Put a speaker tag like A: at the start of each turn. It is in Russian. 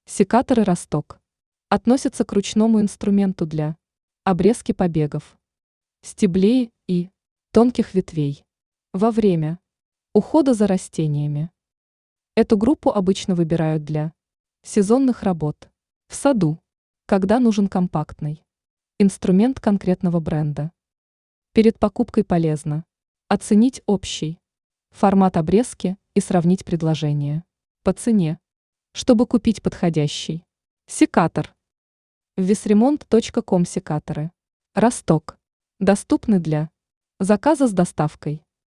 A: Секаторы Росток относятся к ручному инструменту для обрезки побегов, стеблей и тонких ветвей во время ухода за растениями. Эту группу обычно выбирают для сезонных работ в саду, когда нужен компактный инструмент конкретного бренда. Перед покупкой полезно оценить общий формат обрезки и сравнить предложения по цене, чтобы купить подходящий секатор. Весремонт.ком секаторы Росток доступны для заказа с доставкой.